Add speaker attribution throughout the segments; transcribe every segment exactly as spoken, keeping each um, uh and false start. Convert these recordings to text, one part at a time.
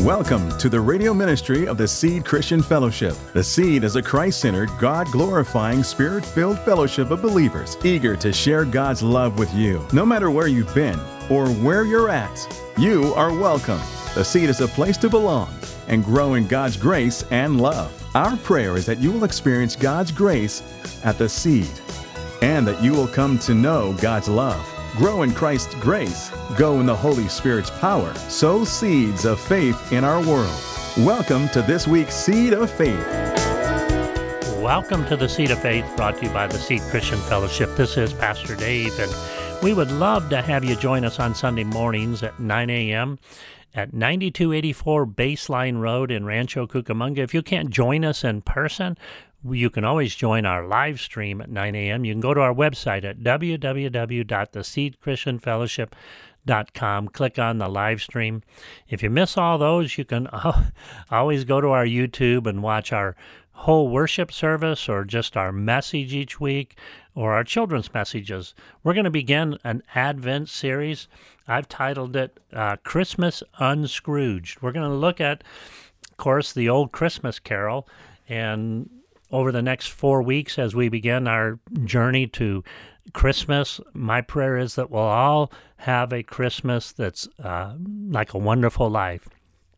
Speaker 1: Welcome to the radio ministry of the Seed Christian Fellowship. The Seed is a Christ-centered, God-glorifying, Spirit-filled fellowship of believers eager to share God's love with you. No matter where you've been or where you're at, you are welcome. The Seed is a place to belong and grow in God's grace and love. Our prayer is that you will experience God's grace at the Seed and that you will come to know God's love. Grow in Christ's grace, go in the Holy Spirit's power, sow seeds of faith in our world. Welcome to this week's Seed of Faith.
Speaker 2: Welcome to the Seed of Faith, brought to you by the Seed Christian Fellowship. This is Pastor Dave, and we would love to have you join us on Sunday mornings at nine a.m. at ninety-two eighty-four Baseline Road in Rancho Cucamonga. If you can't join us in person, you can always join our live stream at nine a.m. You can go to our website at w w w dot the seed christian fellowship dot com. Click on the live stream. If you miss all those, you can always go to our YouTube and watch our whole worship service or just our message each week or our children's messages. We're going to begin an Advent series. I've titled it uh, Christmas Unscrooged. We're going to look at, of course, the old Christmas carol, and over the next four weeks as we begin our journey to Christmas, my prayer is that we'll all have a Christmas that's uh, like a wonderful life.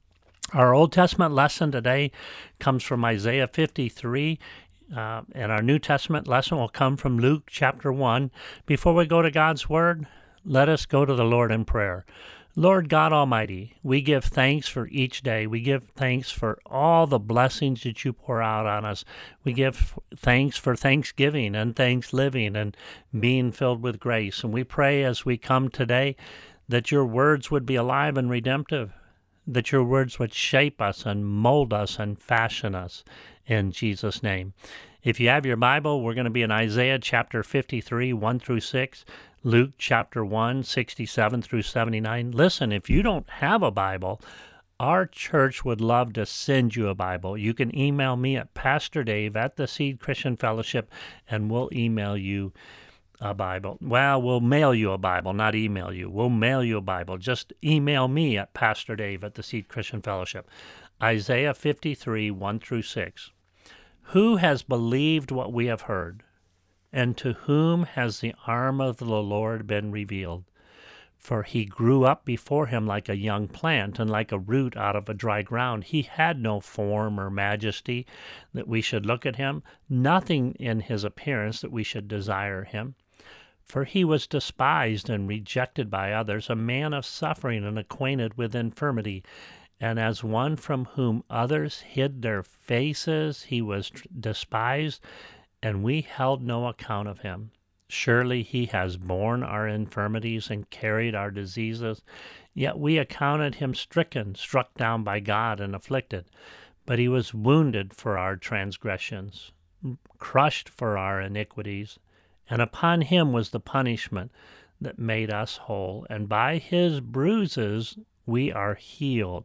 Speaker 2: Our Old Testament lesson today comes from Isaiah fifty-three, uh, and our New Testament lesson will come from Luke chapter one. Before we go to God's Word, let us go to the Lord in prayer. Lord God Almighty, we give thanks for each day. We give thanks for all the blessings that you pour out on us. We give thanks for Thanksgiving and thanks living and being filled with grace. And we pray as we come today that your words would be alive and redemptive, that your words would shape us and mold us and fashion us in Jesus' name. If you have your Bible, we're going to be in Isaiah chapter fifty-three, one through six. Luke chapter one, sixty-seven through seventy-nine. Listen, if you don't have a Bible, our church would love to send you a Bible. You can email me at Pastor Dave at the Seed Christian Fellowship, and we'll email you a Bible. Well, we'll mail you a Bible, not email you. We'll mail you a Bible. Just email me at Pastor Dave at the Seed Christian Fellowship. Isaiah fifty-three, one through six. Who has believed what we have heard? And to whom has the arm of the Lord been revealed? For he grew up before him like a young plant, and like a root out of a dry ground. He had no form or majesty that we should look at him, nothing in his appearance that we should desire him. For he was despised and rejected by others, a man of suffering and acquainted with infirmity. And as one from whom others hid their faces, he was despised, and we held no account of him. Surely he has borne our infirmities and carried our diseases. Yet we accounted him stricken, struck down by God, and afflicted. But he was wounded for our transgressions, crushed for our iniquities. And upon him was the punishment that made us whole. And by his bruises we are healed.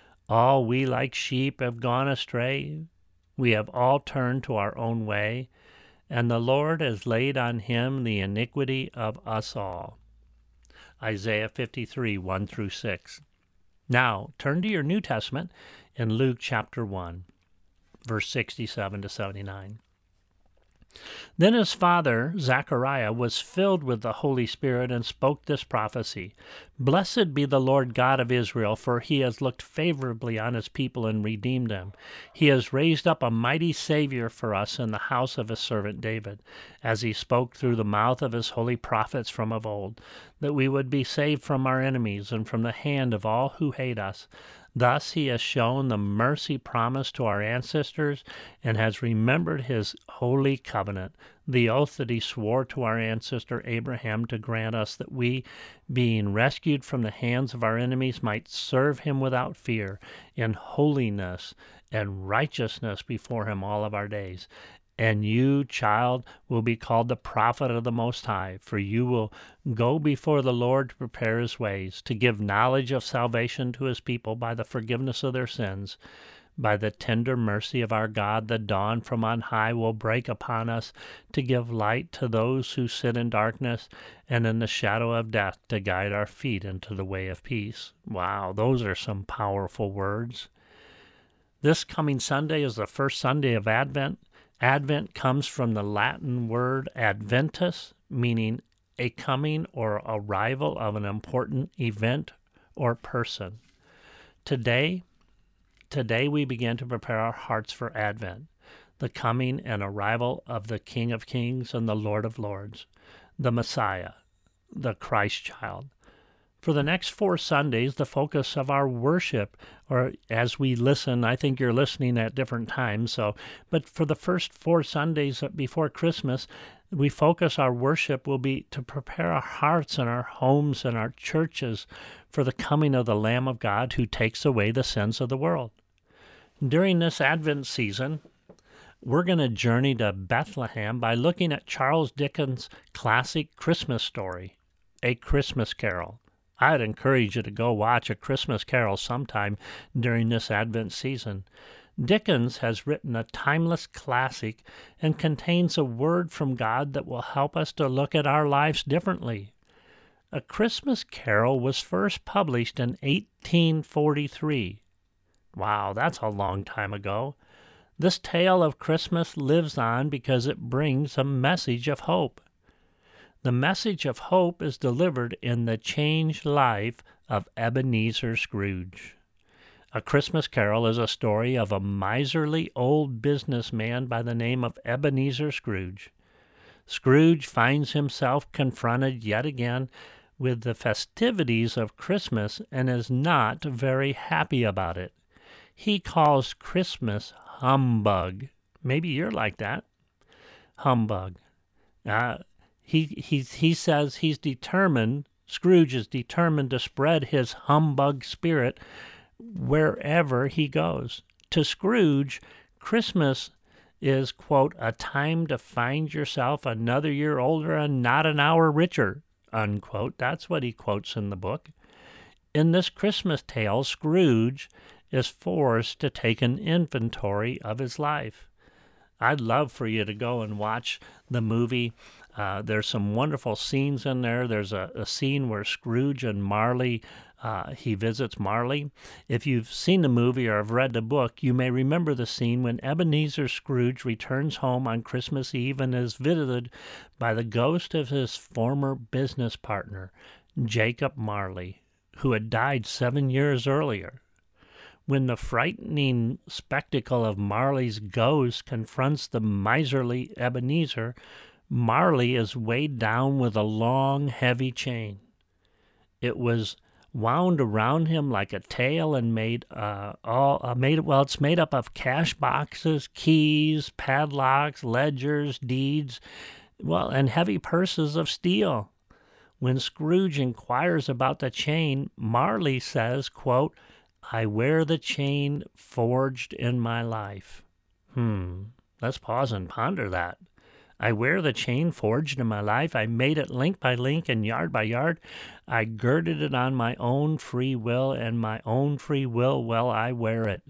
Speaker 2: All we like sheep have gone astray. We have all turned to our own way, and the Lord has laid on him the iniquity of us all. Isaiah fifty-three, one through six. Now, turn to your New Testament in Luke chapter one, verse sixty-seven to seventy-nine. Then his father, Zechariah, was filled with the Holy Spirit and spoke this prophecy. Blessed be the Lord God of Israel, for he has looked favorably on his people and redeemed them. He has raised up a mighty Savior for us in the house of his servant David, as he spoke through the mouth of his holy prophets from of old, that we would be saved from our enemies and from the hand of all who hate us. Thus he has shown the mercy promised to our ancestors and has remembered his holy covenant, the oath that he swore to our ancestor Abraham to grant us that we, being rescued from the hands of our enemies, might serve him without fear, in holiness and righteousness before him all of our days. And you, child, will be called the prophet of the Most High, for you will go before the Lord to prepare his ways, to give knowledge of salvation to his people by the forgiveness of their sins, By the tender mercy of our God, the dawn from on high will break upon us to give light to those who sit in darkness and in the shadow of death, to guide our feet into the way of peace. Wow, those are some powerful words. This coming Sunday is the first Sunday of Advent. Advent comes from the Latin word adventus, meaning a coming or arrival of an important event or person. Today, today we begin to prepare our hearts for Advent, the coming and arrival of the King of Kings and the Lord of Lords, the Messiah, the Christ child. For the next four Sundays, the focus of our worship, or as we listen, I think you're listening at different times, so, but for the first four Sundays before Christmas, we focus our worship will be to prepare our hearts and our homes and our churches for the coming of the Lamb of God who takes away the sins of the world. During this Advent season, we're going to journey to Bethlehem by looking at Charles Dickens' classic Christmas story, A Christmas Carol. I'd encourage you to go watch A Christmas Carol sometime during this Advent season. Dickens has written a timeless classic and contains a word from God that will help us to look at our lives differently. A Christmas Carol was first published in eighteen forty-three. Wow, that's a long time ago. This tale of Christmas lives on because it brings a message of hope. The message of hope is delivered in the changed life of Ebenezer Scrooge. A Christmas Carol is a story of a miserly old businessman by the name of Ebenezer Scrooge. Scrooge finds himself confronted yet again with the festivities of Christmas and is not very happy about it. He calls Christmas humbug. Maybe you're like that. Humbug. Uh, He, he, he says he's determined, Scrooge is determined to spread his humbug spirit wherever he goes. To Scrooge, Christmas is, quote, a time to find yourself another year older and not an hour richer, unquote. That's what he quotes in the book. In this Christmas tale, Scrooge is forced to take an inventory of his life. I'd love for you to go and watch the movie. Uh, there's some wonderful scenes in there. There's a, a scene where Scrooge and Marley, uh, he visits Marley. If you've seen the movie or have read the book, you may remember the scene when Ebenezer Scrooge returns home on Christmas Eve and is visited by the ghost of his former business partner, Jacob Marley, who had died seven years earlier. When the frightening spectacle of Marley's ghost confronts the miserly Ebenezer, Marley is weighed down with a long, heavy chain. It was wound around him like a tail and made uh, all uh, made well. It's made up of cash boxes, keys, padlocks, ledgers, deeds, well, and heavy purses of steel. When Scrooge inquires about the chain, Marley says, quote, I wear the chain forged in my life. Hmm, let's pause and ponder that. I wear the chain forged in my life. I made it link by link and yard by yard. I girded it on my own free will, and my own free will, well, I wear it.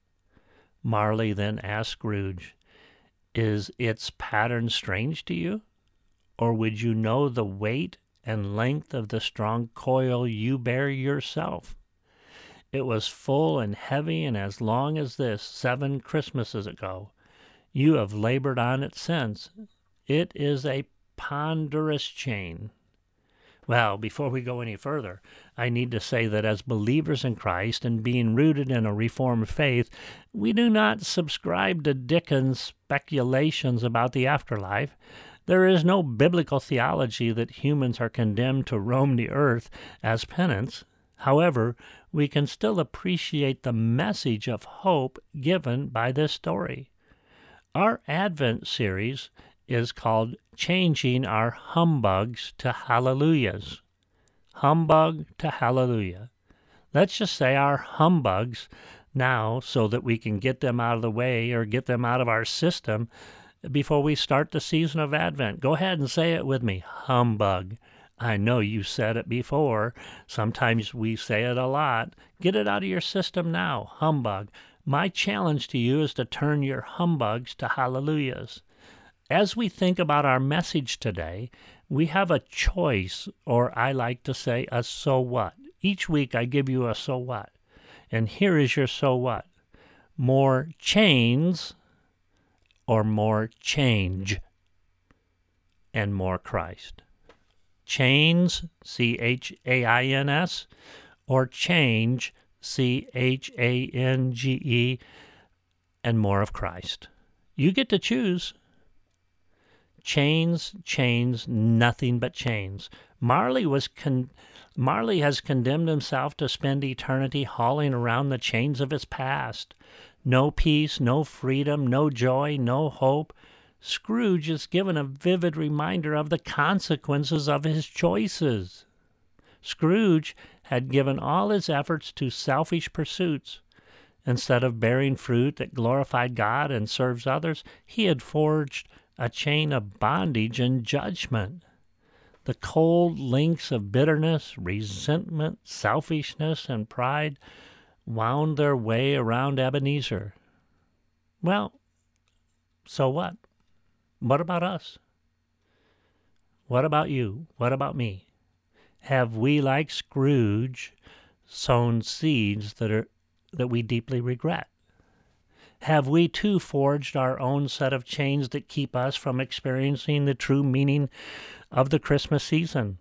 Speaker 2: Marley then asked Scrooge, is its pattern strange to you? Or would you know the weight and length of the strong coil you bear yourself? It was full and heavy, and as long as this, seven Christmases ago. You have labored on it since. It is a ponderous chain. Well, before we go any further, I need to say that as believers in Christ and being rooted in a Reformed faith, we do not subscribe to Dickens' speculations about the afterlife. There is no biblical theology that humans are condemned to roam the earth as penance. However, we can still appreciate the message of hope given by this story. Our Advent series is called Changing Our Humbugs to Hallelujahs. Humbug to Hallelujah. Let's just say our humbugs now so that we can get them out of the way or get them out of our system before we start the season of Advent. Go ahead and say it with me. Humbug. I know you said it before. Sometimes we say it a lot. Get it out of your system now. Humbug. My challenge to you is to turn your humbugs to hallelujahs. As we think about our message today, we have a choice, or I like to say a so what. Each week I give you a so what. And here is your so what. More chains or more change and more Christ. Chains, C H A I N S, or change, C H A N G E, and more of Christ. You get to choose. Chains, chains, nothing but chains. Marley was con- Marley has condemned himself to spend eternity hauling around the chains of his past. No peace, no freedom, no joy, no hope. Scrooge is given a vivid reminder of the consequences of his choices. Scrooge had given all his efforts to selfish pursuits. Instead of bearing fruit that glorified God and serves others, he had forged a chain of bondage and judgment. The cold links of bitterness, resentment, selfishness, and pride wound their way around Ebenezer. Well, so what? What about us? What about you? What about me? Have we, like Scrooge, sown seeds that are that we deeply regret? Have we too forged our own set of chains that keep us from experiencing the true meaning of the Christmas season?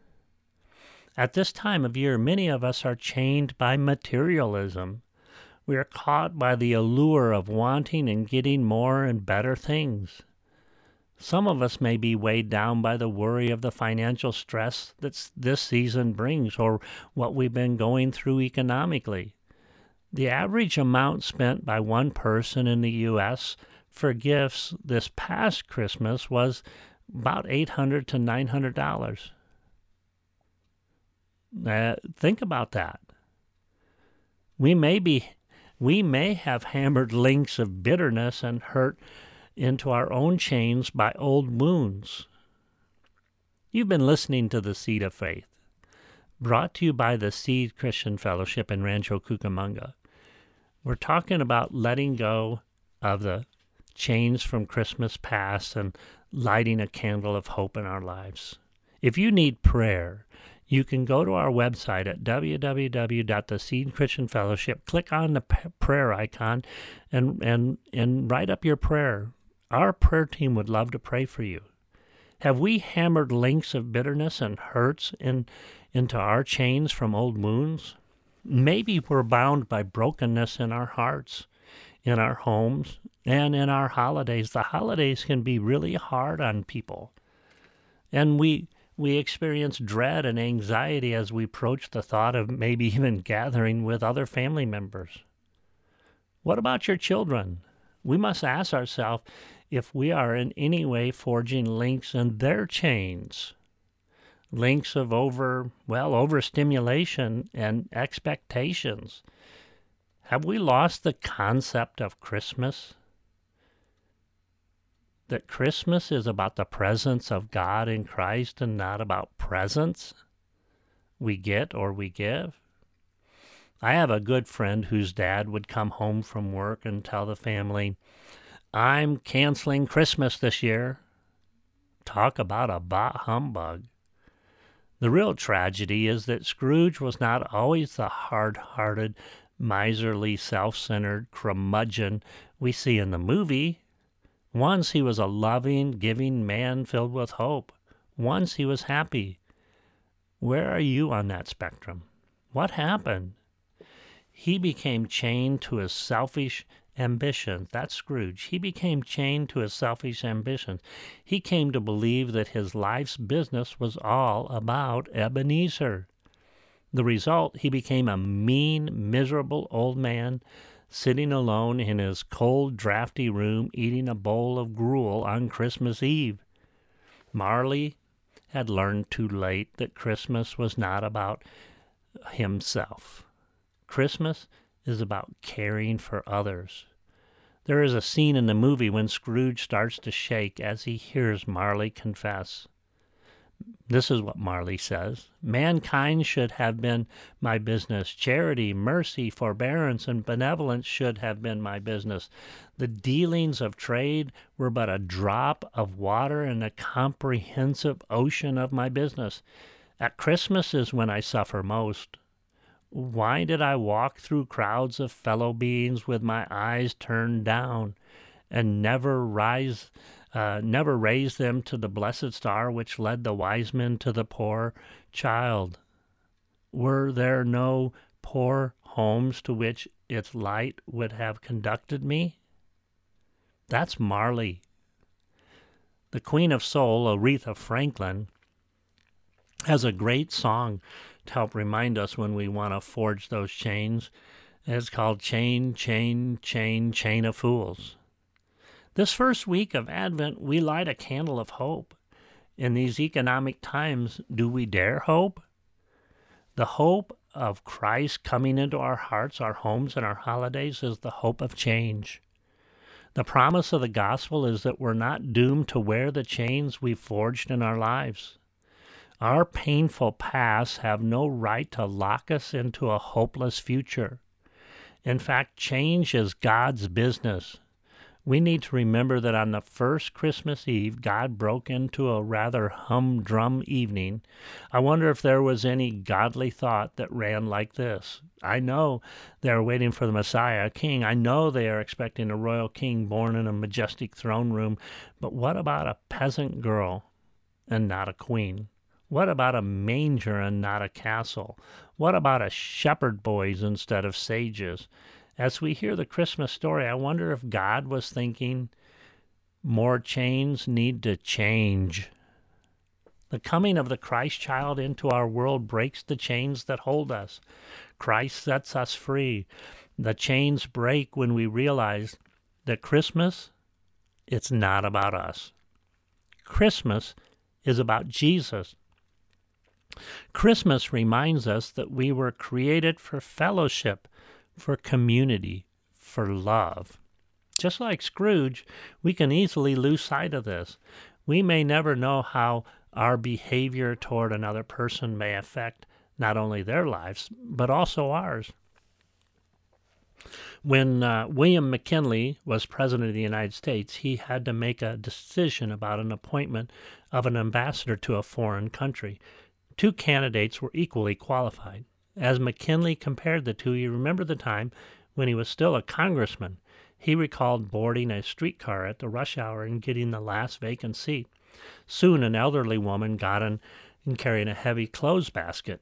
Speaker 2: At this time of year, many of us are chained by materialism. We are caught by the allure of wanting and getting more and better things. Some of us may be weighed down by the worry of the financial stress that this season brings, or what we've been going through economically. The average amount spent by one person in the U S for gifts this past Christmas was about eight hundred to nine hundred dollars. Uh, think about that. We may be, we may have hammered links of bitterness and hurt into our own chains by old wounds. You've been listening to The Seed of Faith, brought to you by the Seed Christian Fellowship in Rancho Cucamonga. We're talking about letting go of the chains from Christmas past and lighting a candle of hope in our lives. If you need prayer, you can go to our website at w w w dot the seed christian fellowship, click on the p- prayer icon, and, and, and write up your prayer. Our prayer team would love to pray for you. Have we hammered links of bitterness and hurts in, into our chains from old wounds? Maybe we're bound by brokenness in our hearts, in our homes, and in our holidays. The holidays can be really hard on people. And we we experience dread and anxiety as we approach the thought of maybe even gathering with other family members. What about your children? We must ask ourselves if we are in any way forging links in their chains. Links of over, well, overstimulation and expectations. Have we lost the concept of Christmas? That Christmas is about the presence of God in Christ and not about presents we get or we give? I have a good friend whose dad would come home from work and tell the family, "I'm canceling Christmas this year." Talk about a bah humbug. The real tragedy is that Scrooge was not always the hard-hearted, miserly, self-centered curmudgeon we see in the movie. Once he was a loving, giving man filled with hope. Once he was happy. Where are you on that spectrum? What happened? He became chained to his selfish ambitions. That's Scrooge. He became chained to his selfish ambitions. He came to believe that his life's business was all about Ebenezer. The result, he became a mean, miserable old man sitting alone in his cold, drafty room eating a bowl of gruel on Christmas Eve. Marley had learned too late that Christmas was not about himself. Christmas is about caring for others. There is a scene in the movie when Scrooge starts to shake as he hears Marley confess, This is what Marley says. Mankind should have been my business. Charity, mercy, forbearance, and benevolence should have been my business. The dealings of trade were but a drop of water in the comprehensive ocean of my business. At Christmas is when I suffer most. Why did I walk through crowds of fellow beings with my eyes turned down and never rise Uh, never raise them to the blessed star which led the wise men to the poor child? Were there no poor homes to which its light would have conducted me? That's Marley. The Queen of Soul, Aretha Franklin, has a great song to help remind us when we want to forge those chains. It's called Chain, Chain, Chain, Chain of Fools. This first week of Advent, we light a candle of hope. In these economic times, do we dare hope? The hope of Christ coming into our hearts, our homes, and our holidays is the hope of change. The promise of the gospel is that we're not doomed to wear the chains we've forged in our lives. Our painful pasts have no right to lock us into a hopeless future. In fact, change is God's business. We need to remember that on the first Christmas Eve, God broke into a rather humdrum evening. I wonder if there was any godly thought that ran like this. I know they're waiting for the Messiah, a king. I know they are expecting a royal king born in a majestic throne room. But what about a peasant girl and not a queen? What about a manger and not a castle? What about a shepherd boys instead of sages? As we hear the Christmas story, I wonder if God was thinking, more chains need to change. The coming of the Christ child into our world breaks the chains that hold us. Christ sets us free. The chains break when we realize that Christmas, it's not about us. Christmas is about Jesus. Christmas reminds us that we were created for fellowship, for community, for love. Just like Scrooge, we can easily lose sight of this. We may never know how our behavior toward another person may affect not only their lives, but also ours. When uh, William McKinley was president of the United States, he had to make a decision about an appointment of an ambassador to a foreign country. Two candidates were equally qualified. As McKinley compared the two, he remembered the time when he was still a congressman. He recalled boarding a streetcar at the rush hour and getting the last vacant seat. Soon an elderly woman got in and carrying a heavy clothes basket.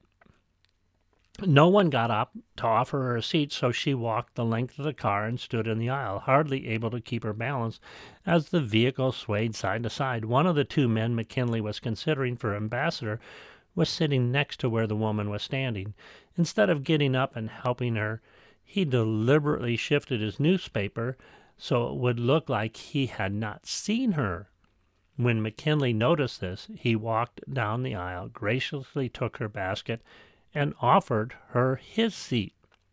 Speaker 2: No one got up to offer her a seat, so she walked the length of the car and stood in the aisle, hardly able to keep her balance as the vehicle swayed side to side. One of the two men McKinley was considering for ambassador was sitting next to where the woman was standing. Instead of getting up and helping her, he deliberately shifted his newspaper so it would look like he had not seen her. When McKinley noticed this, he walked down the aisle, graciously took her basket, and offered her his seat.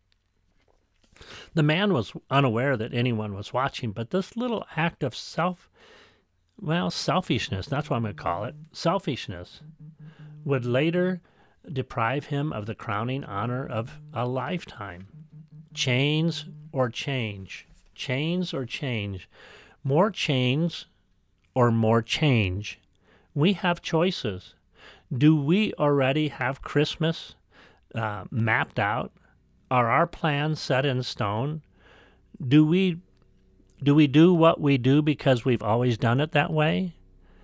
Speaker 2: The man was unaware that anyone was watching, but this little act of self, well, selfishness, that's what I'm going to call it, selfishness, would later deprive him of the crowning honor of a lifetime. Chains or change. Chains or change. More chains or more change. We have choices. Do we already have Christmas uh, mapped out? Are our plans set in stone? Do we do we do what we do because we've always done it that way?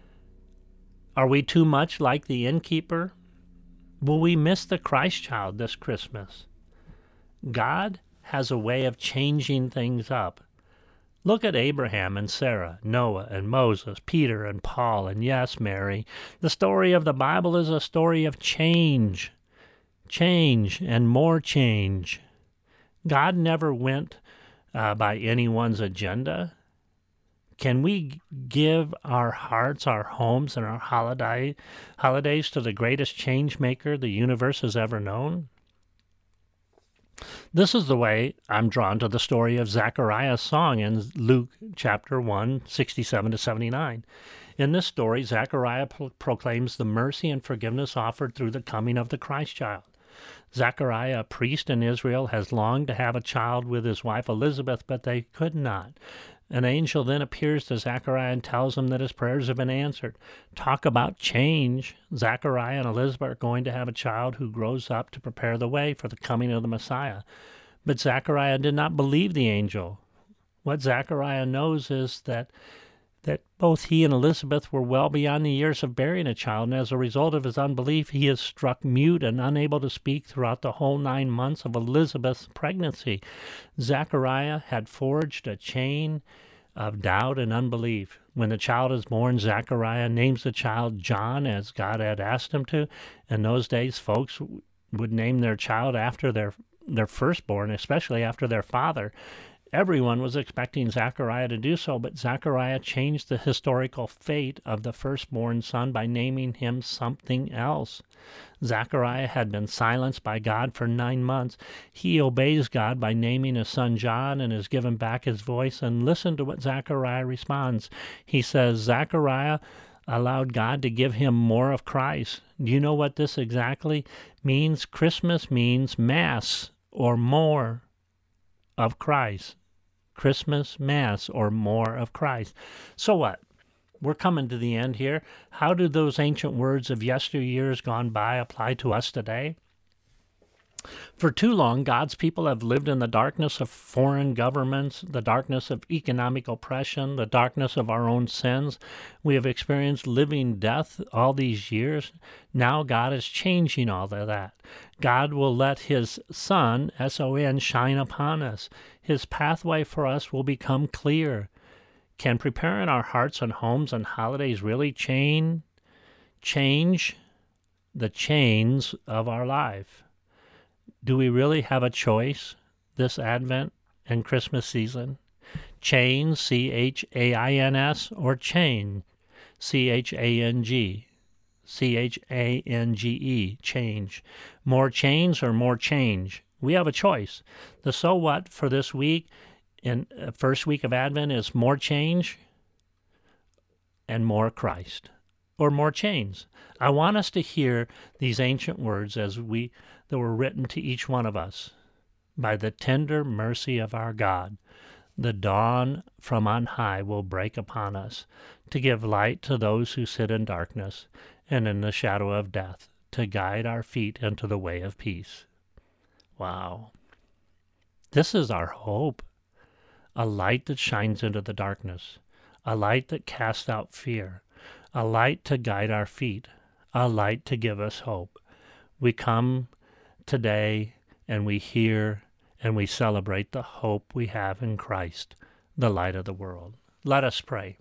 Speaker 2: Are we too much like the innkeeper? Will we miss the Christ child this Christmas? God has a way of changing things up. Look at Abraham and Sarah, Noah and Moses, Peter and Paul, and yes, Mary. The story of the Bible is a story of change. Change and more change. God never went uh, by anyone's agenda. Can we give our hearts, our homes, and our holiday, holidays to the greatest change maker the universe has ever known? This is the way I'm drawn to the story of Zechariah's song in Luke chapter one, sixty-seven to seventy-nine. In this story, Zechariah pro- proclaims the mercy and forgiveness offered through the coming of the Christ child. Zechariah, a priest in Israel, has longed to have a child with his wife Elizabeth, but they could not. An angel then appears to Zechariah and tells him that his prayers have been answered. Talk about change. Zechariah and Elizabeth are going to have a child who grows up to prepare the way for the coming of the Messiah. But Zechariah did not believe the angel. What Zechariah knows is that that both he and Elizabeth were well beyond the years of bearing a child, and as a result of his unbelief, he is struck mute and unable to speak throughout the whole nine months of Elizabeth's pregnancy. Zechariah had forged a chain of doubt and unbelief. When the child is born, Zechariah names the child John, as God had asked him to. In those days, folks would name their child after their, their firstborn, especially after their father. Everyone was expecting Zechariah to do so, but Zechariah changed the historical fate of the firstborn son by naming him something else. Zechariah had been silenced by God for nine months. He obeys God by naming his son John and is given back his voice. And listen to what Zechariah responds. He says, Zechariah allowed God to give him more of Christ. Do you know what this exactly means? Christmas means Mass or more of Christ. Christmas, Mass, or more of Christ. So what? We're coming to the end here. How do those ancient words of yesteryears gone by apply to us today? For too long, God's people have lived in the darkness of foreign governments, the darkness of economic oppression, the darkness of our own sins. We have experienced living death all these years. Now God is changing all of that. God will let His Son, S O N, shine upon us. His pathway for us will become clear. Can preparing our hearts and homes and holidays really chain, change the chains of our life? Do we really have a choice this Advent and Christmas season? Chains, C H A I N S, or chain, C H A N G, C H A N G E, change. More chains or more change? We have a choice. The so what for this week, in uh, first week of Advent, is more change and more Christ, or more chains. I want us to hear these ancient words as we that were written to each one of us. By the tender mercy of our God, the dawn from on high will break upon us, to give light to those who sit in darkness and in the shadow of death, to guide our feet into the way of peace. Wow. This is our hope, a light that shines into the darkness, a light that casts out fear, a light to guide our feet, a light to give us hope. We come today and we hear and we celebrate the hope we have in Christ, the light of the world. Let us pray.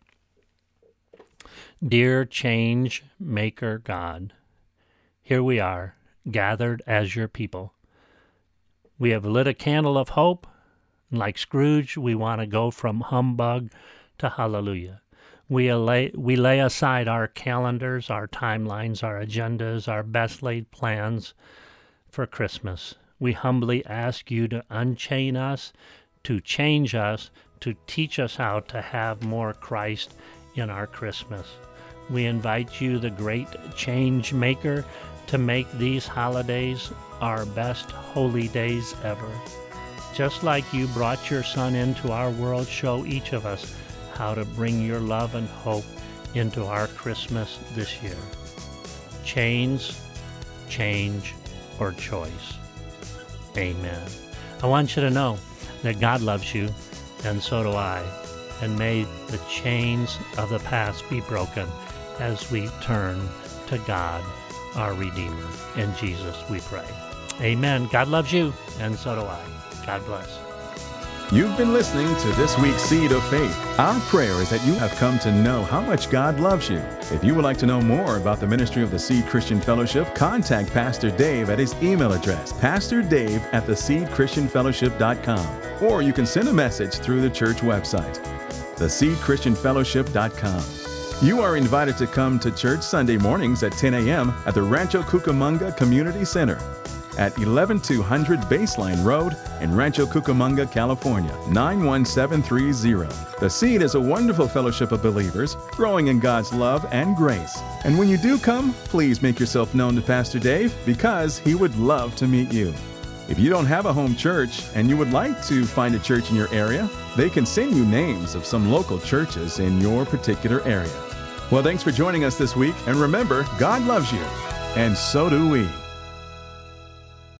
Speaker 2: Dear change maker God, here we are, gathered as your people. We have lit a candle of hope, and like Scrooge, we want to go from humbug to hallelujah. We lay, we lay aside our calendars, our timelines, our agendas, our best laid plans for Christmas. We humbly ask you to unchain us, to change us, to teach us how to have more Christ in our Christmas. We invite you, the great change maker, to make these holidays our best holy days ever. Just like you brought your Son into our world, show each of us how to bring your love and hope into our Christmas this year. Chains, change, or choice. Amen. I want you to know that God loves you, and so do I. And may the chains of the past be broken as we turn to God, our Redeemer. In Jesus we pray. Amen. God loves you, and so do I. God bless.
Speaker 1: You've been listening to this week's Seed of Faith. Our prayer is that you have come to know how much God loves you. If you would like to know more about the ministry of the Seed Christian Fellowship, contact Pastor Dave at his email address, pastor dave at the seed christian fellowship dot com. Or you can send a message through the church website, the seed christian fellowship dot com. You are invited to come to church Sunday mornings at ten a.m. at the Rancho Cucamonga Community Center. at eleven two hundred Baseline Road in Rancho Cucamonga, California, nine one seven three zero. The Seed is a wonderful fellowship of believers growing in God's love and grace. And when you do come, please make yourself known to Pastor Dave because he would love to meet you. If you don't have a home church and you would like to find a church in your area, they can send you names of some local churches in your particular area. Well, thanks for joining us this week, and remember, God loves you, and so do we.